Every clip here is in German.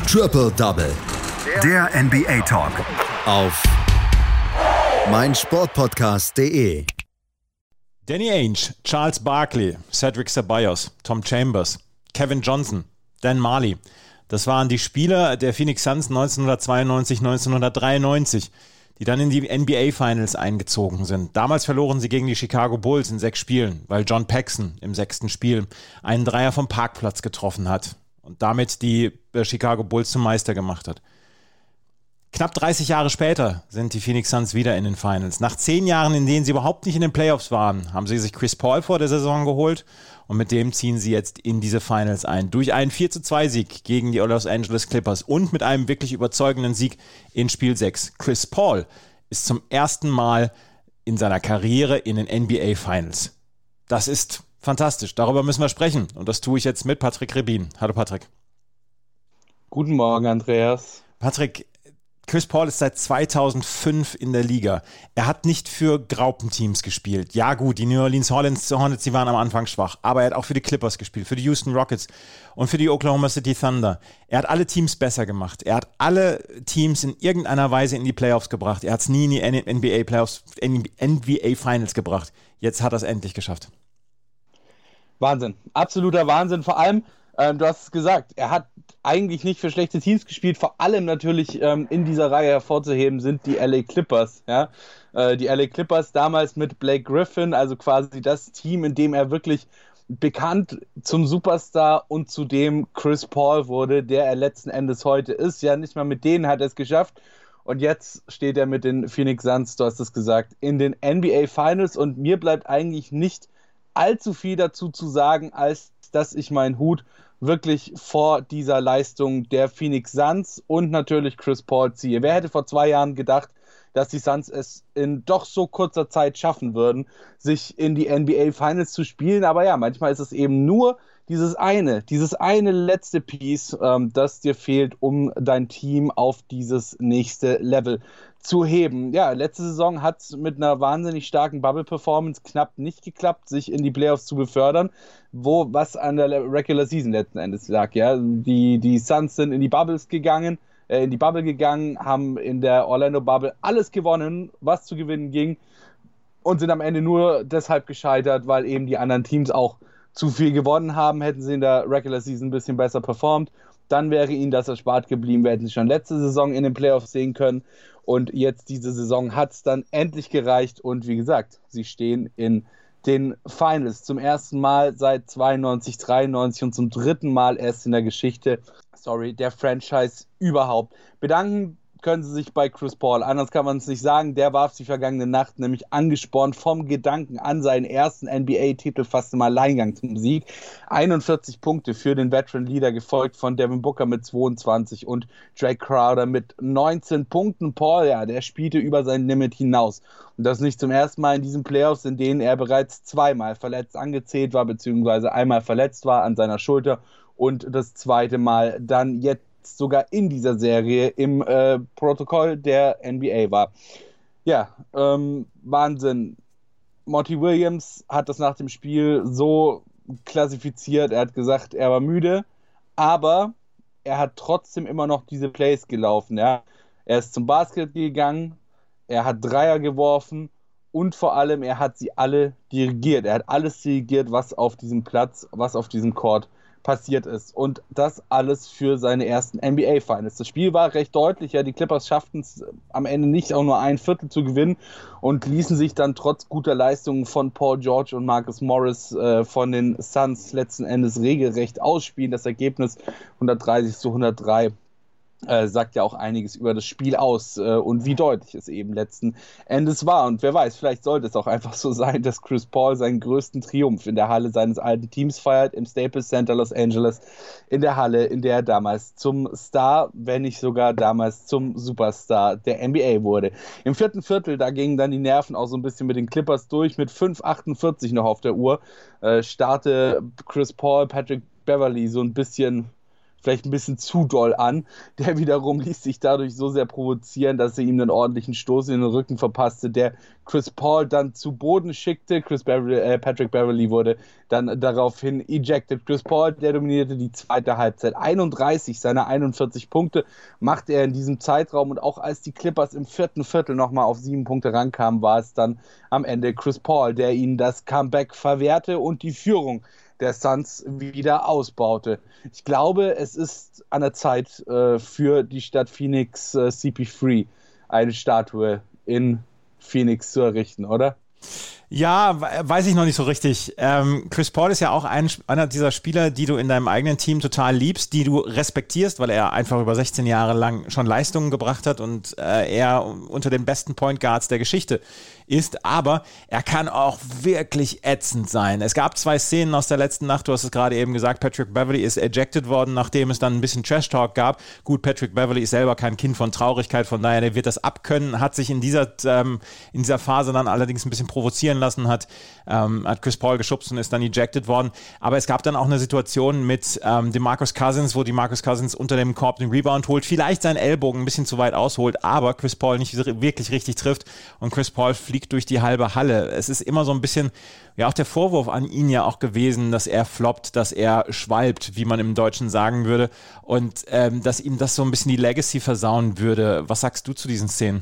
Triple Double. Der NBA Talk. Auf meinsportpodcast.de. Danny Ainge, Charles Barkley, Cedric Ceballos, Tom Chambers, Kevin Johnson, Dan Marley. Das waren die Spieler der Phoenix Suns 1992, 1993, die dann in die NBA Finals eingezogen sind. Damals verloren sie gegen die Chicago Bulls in 6 Spielen, weil John Paxson im 6. Spiel einen Dreier vom Parkplatz getroffen hat und damit die Chicago Bulls zum Meister gemacht hat. Knapp 30 Jahre später sind die Phoenix Suns wieder in den Finals. Nach 10 Jahren, in denen sie überhaupt nicht in den Playoffs waren, haben sie sich Chris Paul vor der Saison geholt und mit dem ziehen sie jetzt in diese Finals ein. Durch einen 4-2-Sieg gegen die Los Angeles Clippers und mit einem wirklich überzeugenden Sieg in Spiel 6. Chris Paul ist zum ersten Mal in seiner Karriere in den NBA Finals. Das ist fantastisch. Darüber müssen wir sprechen und das tue ich jetzt mit Patrick Rebin. Hallo Patrick. Guten Morgen, Andreas. Patrick, Chris Paul ist seit 2005 in der Liga. Er hat nicht für Graupenteams gespielt. Ja gut, die New Orleans Hornets, die waren am Anfang schwach. Aber er hat auch für die Clippers gespielt, für die Houston Rockets und für die Oklahoma City Thunder. Er hat alle Teams besser gemacht. Er hat alle Teams in irgendeiner Weise in die Playoffs gebracht. Er hat es nie in die NBA Playoffs, NBA Finals gebracht. Jetzt hat er es endlich geschafft. Wahnsinn, absoluter Wahnsinn. Vor allem, du hast es gesagt, er hat eigentlich nicht für schlechte Teams gespielt. Vor allem natürlich in dieser Reihe hervorzuheben sind die LA Clippers. Ja? Die LA Clippers damals mit Blake Griffin, also quasi das Team, in dem er wirklich bekannt zum Superstar und zu dem Chris Paul wurde, der er letzten Endes heute ist. Ja, nicht mal mit denen hat er es geschafft. Und jetzt steht er mit den Phoenix Suns, du hast es gesagt, in den NBA Finals. Und mir bleibt eigentlich nicht allzu viel dazu zu sagen, als dass ich meinen Hut wirklich vor dieser Leistung der Phoenix Suns und natürlich Chris Paul ziehe. Wer hätte vor 2 Jahren gedacht, dass die Suns es in doch so kurzer Zeit schaffen würden, sich in die NBA Finals zu spielen? Aber ja, manchmal ist es eben nur dieses eine letzte Piece, das dir fehlt, um dein Team auf dieses nächste Level zu heben. Ja, letzte Saison hat es mit einer wahnsinnig starken Bubble-Performance knapp nicht geklappt, sich in die Playoffs zu befördern, was an der Regular Season letzten Endes lag. Ja, die Suns sind in die Bubble gegangen, haben in der Orlando Bubble alles gewonnen, was zu gewinnen ging und sind am Ende nur deshalb gescheitert, weil eben die anderen Teams auch zu viel gewonnen haben. Hätten sie in der Regular Season ein bisschen besser performt, dann wäre ihnen das erspart geblieben. Wir hätten sie schon letzte Saison in den Playoffs sehen können. Und jetzt diese Saison hat es dann endlich gereicht. Und wie gesagt, sie stehen in den Finals. Zum ersten Mal seit 92, 93 und zum 3. Mal erst in der Geschichte, der Franchise überhaupt. Bedanken können sie sich bei Chris Paul. Anders kann man es nicht sagen. Der warf die vergangene Nacht nämlich angespornt vom Gedanken an seinen ersten NBA-Titel fast im Alleingang zum Sieg. 41 Punkte für den Veteran Leader, gefolgt von Devin Booker mit 22 und Jay Crowder mit 19 Punkten. Paul, ja, der spielte über sein Limit hinaus. Und das nicht zum ersten Mal in diesen Playoffs, in denen er bereits 2-mal verletzt angezählt war, beziehungsweise einmal verletzt war an seiner Schulter und das 2. Mal dann jetzt sogar in dieser Serie im Protokoll der NBA war. Ja, Wahnsinn. Monty Williams hat das nach dem Spiel so klassifiziert, er hat gesagt, er war müde, aber er hat trotzdem immer noch diese Plays gelaufen. Ja? Er ist zum Basket gegangen, er hat Dreier geworfen und vor allem, er hat sie alle dirigiert. Er hat alles dirigiert, was auf diesem Platz, was auf diesem Court passiert ist. Und das alles für seine ersten NBA Finals. Das Spiel war recht deutlich. Ja, die Clippers schafften es am Ende nicht, auch nur ein Viertel zu gewinnen und ließen sich dann trotz guter Leistungen von Paul George und Marcus Morris von den Suns letzten Endes regelrecht ausspielen. Das Ergebnis 130-103 sagt ja auch einiges über das Spiel aus und wie deutlich es eben letzten Endes war. Und wer weiß, vielleicht sollte es auch einfach so sein, dass Chris Paul seinen größten Triumph in der Halle seines alten Teams feiert, im Staples Center Los Angeles, in der Halle, in der er damals zum Star, wenn nicht sogar damals zum Superstar der NBA wurde. Im 4. Viertel, da gingen dann die Nerven auch so ein bisschen mit den Clippers durch, mit 5:48 noch auf der Uhr, starte Chris Paul, Patrick Beverley so ein bisschen vielleicht ein bisschen zu doll an. Der wiederum ließ sich dadurch so sehr provozieren, dass er ihm einen ordentlichen Stoß in den Rücken verpasste, der Chris Paul dann zu Boden schickte. Patrick Beverley wurde dann daraufhin ejected. Chris Paul, der dominierte die zweite Halbzeit. 31 seiner 41 Punkte machte er in diesem Zeitraum, und auch als die Clippers im vierten Viertel nochmal auf 7 Punkte rankamen, war es dann am Ende Chris Paul, der ihnen das Comeback verwehrte und die Führung der Suns wieder ausbaute. Ich glaube, es ist an der Zeit für die Stadt Phoenix CP3 eine Statue in Phoenix zu errichten, oder? Ja, weiß ich noch nicht so richtig. Chris Paul ist ja auch einer dieser Spieler, die du in deinem eigenen Team total liebst, die du respektierst, weil er einfach über 16 Jahre lang schon Leistungen gebracht hat und er unter den besten Point Guards der Geschichte ist, aber er kann auch wirklich ätzend sein. Es gab 2 Szenen aus der letzten Nacht, du hast es gerade eben gesagt, Patrick Beverley ist ejected worden, nachdem es dann ein bisschen Trash-Talk gab. Gut, Patrick Beverley ist selber kein Kind von Traurigkeit, von daher, der wird das abkönnen, hat sich in dieser Phase dann allerdings ein bisschen provozieren lassen, hat Chris Paul geschubst und ist dann ejected worden. Aber es gab dann auch eine Situation mit DeMarcus Cousins, wo DeMarcus Cousins unter dem Korb den Rebound holt, vielleicht seinen Ellbogen ein bisschen zu weit ausholt, aber Chris Paul nicht wirklich richtig trifft und Chris Paul fliegt durch die halbe Halle. Es ist immer so ein bisschen, ja, auch der Vorwurf an ihn ja auch gewesen, dass er floppt, dass er schwalbt, wie man im Deutschen sagen würde, und dass ihm das so ein bisschen die Legacy versauen würde. Was sagst du zu diesen Szenen?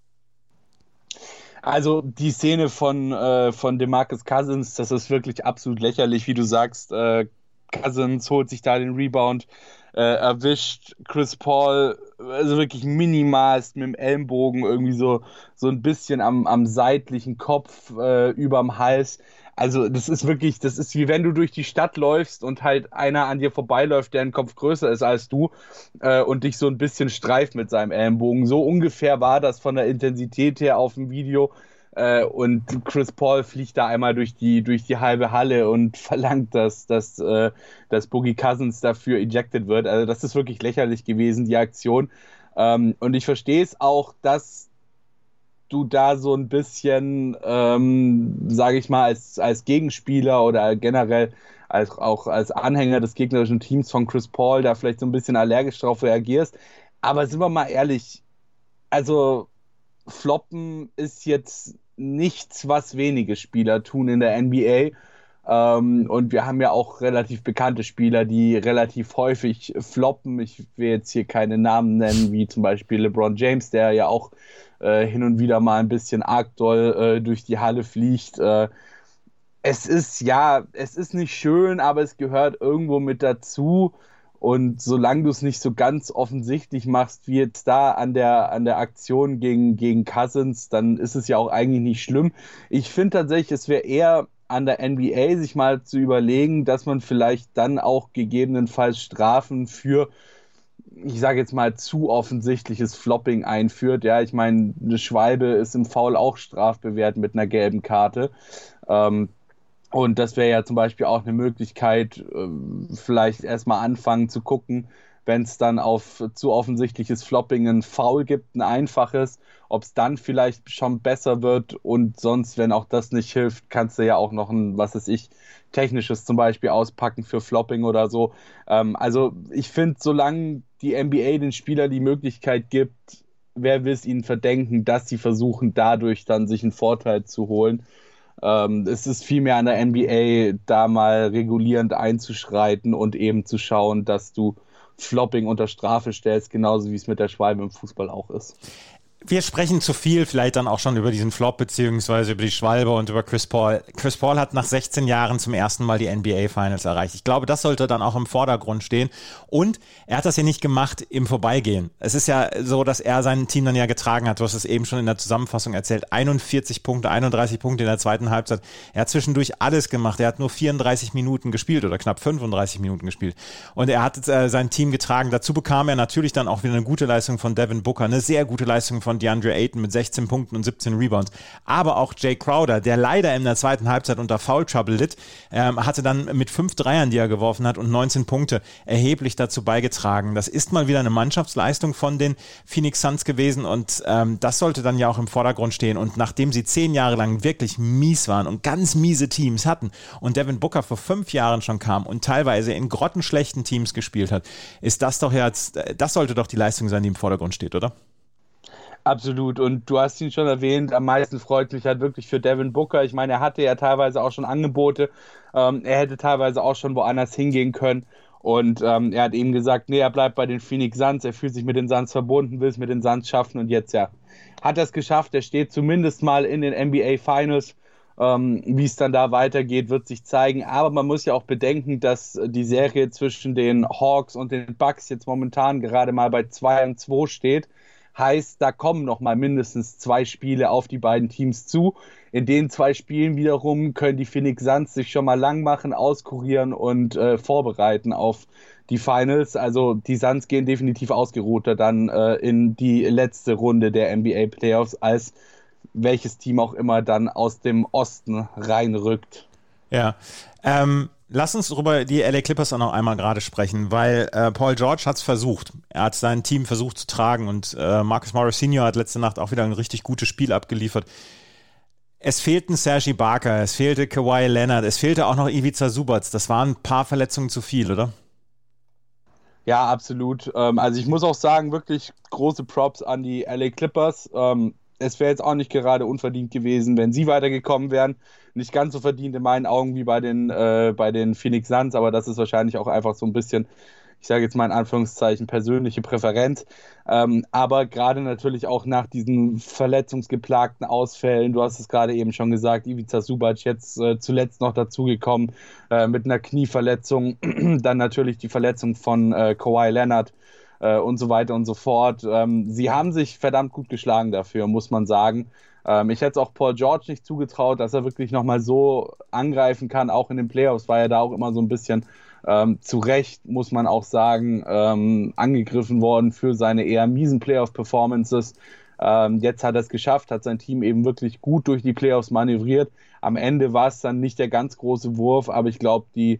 Also die Szene von DeMarcus Cousins, das ist wirklich absolut lächerlich, wie du sagst. Cousins holt sich da den Rebound, erwischt Chris Paul, also wirklich minimalst mit dem Ellenbogen irgendwie so ein bisschen am seitlichen Kopf überm Hals. Also das ist wie wenn du durch die Stadt läufst und halt einer an dir vorbeiläuft, der ein Kopf größer ist als du und dich so ein bisschen streift mit seinem Ellenbogen. So ungefähr war das von der Intensität her auf dem Video. Und Chris Paul fliegt da einmal durch die halbe Halle und verlangt, dass Boogie Cousins dafür ejected wird. Also das ist wirklich lächerlich gewesen, die Aktion. Und ich verstehe es auch, dass du da so ein bisschen, sage ich mal, als Gegenspieler oder generell auch als Anhänger des gegnerischen Teams von Chris Paul da vielleicht so ein bisschen allergisch drauf reagierst. Aber sind wir mal ehrlich, also Floppen ist jetzt nichts, was wenige Spieler tun in der NBA. Und wir haben ja auch relativ bekannte Spieler, die relativ häufig floppen. Ich will jetzt hier keine Namen nennen, wie zum Beispiel LeBron James, der ja auch hin und wieder mal ein bisschen arg doll durch die Halle fliegt. Es ist nicht schön, aber es gehört irgendwo mit dazu. Und solange du es nicht so ganz offensichtlich machst, wie jetzt da an der Aktion gegen Cousins, dann ist es ja auch eigentlich nicht schlimm. Ich finde tatsächlich, es wäre eher an der NBA, sich mal zu überlegen, dass man vielleicht dann auch gegebenenfalls Strafen für, ich sage jetzt mal, zu offensichtliches Flopping einführt. Ja, ich meine, eine Schwalbe ist im Foul auch strafbewehrt mit einer gelben Karte. Und das wäre ja zum Beispiel auch eine Möglichkeit, vielleicht erstmal anfangen zu gucken, wenn es dann auf zu offensichtliches Flopping ein Foul gibt, ein einfaches, ob es dann vielleicht schon besser wird, und sonst, wenn auch das nicht hilft, kannst du ja auch noch ein, technisches zum Beispiel auspacken für Flopping oder so. Also ich finde, solange die NBA den Spielern die Möglichkeit gibt, wer will es ihnen verdenken, dass sie versuchen, dadurch dann sich einen Vorteil zu holen. Es ist vielmehr an der NBA, da mal regulierend einzuschreiten und eben zu schauen, dass du Flopping unter Strafe stellst, genauso wie es mit der Schwalbe im Fußball auch ist. Wir sprechen zu viel vielleicht dann auch schon über diesen Flop beziehungsweise über die Schwalbe und über Chris Paul. Chris Paul hat nach 16 Jahren zum ersten Mal die NBA Finals erreicht. Ich glaube, das sollte dann auch im Vordergrund stehen. Und er hat das ja nicht gemacht im Vorbeigehen. Es ist ja so, dass er sein Team dann ja getragen hat. Du hast es eben schon in der Zusammenfassung erzählt. 41 Punkte, 31 Punkte in der zweiten Halbzeit. Er hat zwischendurch alles gemacht. Er hat nur 34 Minuten gespielt oder knapp 35 Minuten gespielt. Und er hat sein Team getragen. Dazu bekam er natürlich dann auch wieder eine gute Leistung von Devin Booker, eine sehr gute Leistung von von DeAndre Ayton mit 16 Punkten und 17 Rebounds. Aber auch Jay Crowder, der leider in der zweiten Halbzeit unter Foul Trouble litt, hatte dann mit 5 Dreiern, die er geworfen hat, und 19 Punkte erheblich dazu beigetragen. Das ist mal wieder eine Mannschaftsleistung von den Phoenix Suns gewesen und das sollte dann ja auch im Vordergrund stehen. Und nachdem sie 10 Jahre lang wirklich mies waren und ganz miese Teams hatten und Devin Booker vor 5 Jahren schon kam und teilweise in grottenschlechten Teams gespielt hat, ist das doch jetzt, das sollte doch die Leistung sein, die im Vordergrund steht, oder? Absolut, und du hast ihn schon erwähnt, am meisten freut mich halt wirklich für Devin Booker. Ich meine, er hatte ja teilweise auch schon Angebote, er hätte teilweise auch schon woanders hingehen können und er hat eben gesagt, nee, er bleibt bei den Phoenix Suns, er fühlt sich mit den Suns verbunden, will es mit den Suns schaffen und jetzt ja, hat er es geschafft, er steht zumindest mal in den NBA Finals. Wie es dann da weitergeht, wird sich zeigen. Aber man muss ja auch bedenken, dass die Serie zwischen den Hawks und den Bucks jetzt momentan gerade mal bei 2-2 steht. Heißt, da kommen noch mal mindestens 2 Spiele auf die beiden Teams zu. In den 2 Spielen wiederum können die Phoenix Suns sich schon mal lang machen, auskurieren und vorbereiten auf die Finals. Also die Suns gehen definitiv ausgeruhter dann in die letzte Runde der NBA Playoffs als welches Team auch immer dann aus dem Osten reinrückt. Ja, lass uns über die LA Clippers auch noch einmal gerade sprechen, weil Paul George hat es versucht. Er hat sein Team versucht zu tragen und Marcus Morris Sr. hat letzte Nacht auch wieder ein richtig gutes Spiel abgeliefert. Es fehlten Serge Ibaka, es fehlte Kawhi Leonard, es fehlte auch noch Ivica Zubac. Das waren ein paar Verletzungen zu viel, oder? Ja, absolut. Also ich muss auch sagen, wirklich große Props an die LA Clippers. Es wäre jetzt auch nicht gerade unverdient gewesen, wenn sie weitergekommen wären. Nicht ganz so verdient in meinen Augen wie bei den Phoenix Suns, aber das ist wahrscheinlich auch einfach so ein bisschen, ich sage jetzt mal in Anführungszeichen, persönliche Präferenz. Aber gerade natürlich auch nach diesen verletzungsgeplagten Ausfällen, du hast es gerade eben schon gesagt, Ivica Zubac jetzt zuletzt noch dazugekommen mit einer Knieverletzung, dann natürlich die Verletzung von Kawhi Leonard, und so weiter und so fort. Sie haben sich verdammt gut geschlagen dafür, muss man sagen. Ich hätte es auch Paul George nicht zugetraut, dass er wirklich nochmal so angreifen kann. Auch in den Playoffs war er da auch immer so ein bisschen zu Recht, muss man auch sagen, angegriffen worden für seine eher miesen Playoff-Performances. Jetzt hat er es geschafft, hat sein Team eben wirklich gut durch die Playoffs manövriert. Am Ende war es dann nicht der ganz große Wurf, aber ich glaube, die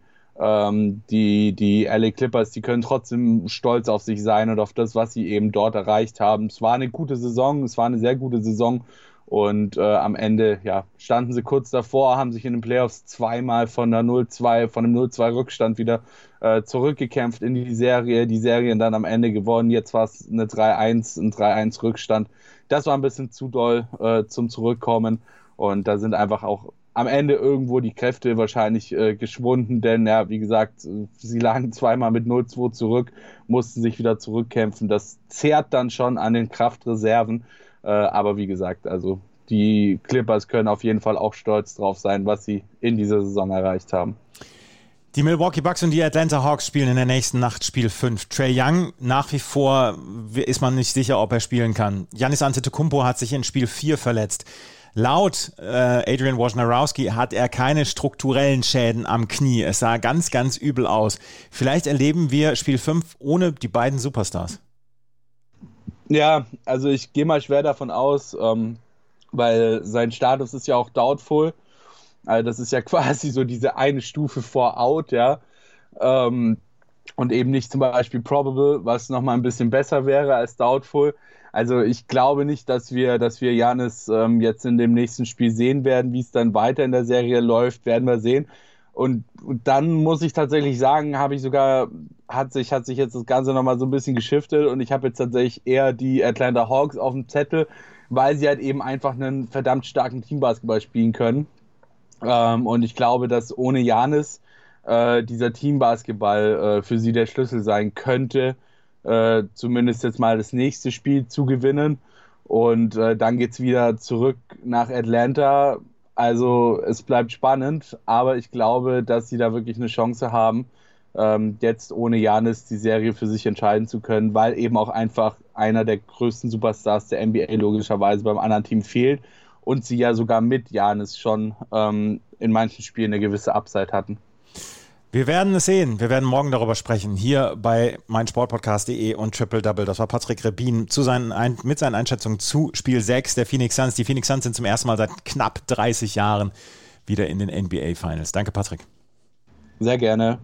LA Clippers, die können trotzdem stolz auf sich sein und auf das, was sie eben dort erreicht haben. Es war eine gute Saison, es war eine sehr gute Saison und am Ende standen sie kurz davor, haben sich in den Playoffs zweimal von einem 0-2 Rückstand wieder zurückgekämpft in die Serien dann am Ende gewonnen. Jetzt war es ein 3-1 Rückstand. Das war ein bisschen zu doll zum Zurückkommen und da sind einfach auch am Ende irgendwo die Kräfte wahrscheinlich geschwunden, denn ja, wie gesagt, sie lagen zweimal mit 0-2 zurück, mussten sich wieder zurückkämpfen. Das zehrt dann schon an den Kraftreserven, aber wie gesagt, also die Clippers können auf jeden Fall auch stolz drauf sein, was sie in dieser Saison erreicht haben. Die Milwaukee Bucks und die Atlanta Hawks spielen in der nächsten Nacht Spiel 5. Trae Young, nach wie vor ist man nicht sicher, ob er spielen kann. Giannis Antetokounmpo hat sich in Spiel 4 verletzt. Laut Adrian Wojnarowski hat er keine strukturellen Schäden am Knie. Es sah ganz, ganz übel aus. Vielleicht erleben wir Spiel 5 ohne die beiden Superstars. Ja, also ich gehe mal schwer davon aus, weil sein Status ist ja auch doubtful. Also das ist ja quasi so diese eine Stufe vor out, ja. Und eben nicht zum Beispiel probable, was nochmal ein bisschen besser wäre als doubtful. Also ich glaube nicht, dass wir Giannis jetzt in dem nächsten Spiel sehen werden. Wie es dann weiter in der Serie läuft, werden wir sehen. Und dann muss ich tatsächlich sagen, hat sich jetzt das Ganze nochmal so ein bisschen geschiftet und ich habe jetzt tatsächlich eher die Atlanta Hawks auf dem Zettel, weil sie halt eben einfach einen verdammt starken Teambasketball spielen können. Und ich glaube, dass ohne Giannis dieser Teambasketball für sie der Schlüssel sein könnte, zumindest jetzt mal das nächste Spiel zu gewinnen. Und dann geht's wieder zurück nach Atlanta. Also es bleibt spannend, aber ich glaube, dass sie da wirklich eine Chance haben, jetzt ohne Giannis die Serie für sich entscheiden zu können, weil eben auch einfach einer der größten Superstars der NBA logischerweise beim anderen Team fehlt und sie ja sogar mit Giannis schon in manchen Spielen eine gewisse Upside hatten. Wir werden es sehen. Wir werden morgen darüber sprechen. Hier bei meinsportpodcast.de und Triple Double. Das war Patrick Rebin mit seinen Einschätzungen zu Spiel 6 der Phoenix Suns. Die Phoenix Suns sind zum ersten Mal seit knapp 30 Jahren wieder in den NBA Finals. Danke, Patrick. Sehr gerne.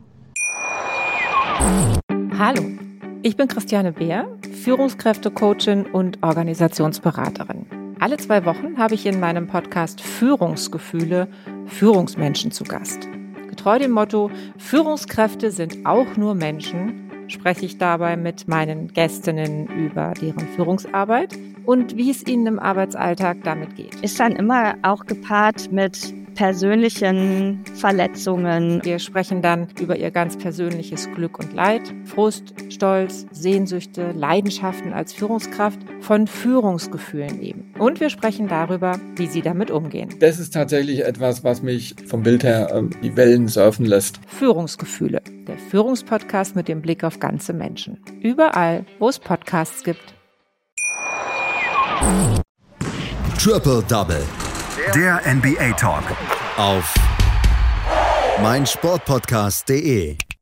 Hallo, ich bin Christiane Beer, Führungskräftecoachin und Organisationsberaterin. Alle 2 Wochen habe ich in meinem Podcast Führungsgefühle Führungsmenschen zu Gast. Getreu dem Motto, Führungskräfte sind auch nur Menschen, spreche ich dabei mit meinen Gästinnen über deren Führungsarbeit und wie es ihnen im Arbeitsalltag damit geht. Ist dann immer auch gepaart mit persönlichen Verletzungen. Wir sprechen dann über ihr ganz persönliches Glück und Leid, Frust, Stolz, Sehnsüchte, Leidenschaften als Führungskraft, von Führungsgefühlen eben. Und wir sprechen darüber, wie sie damit umgehen. Das ist tatsächlich etwas, was mich vom Bild her die Wellen surfen lässt. Führungsgefühle, der Führungspodcast mit dem Blick auf ganze Menschen. Überall, wo es Podcasts gibt. Triple Double. Der NBA Talk. Auf meinsportpodcast.de.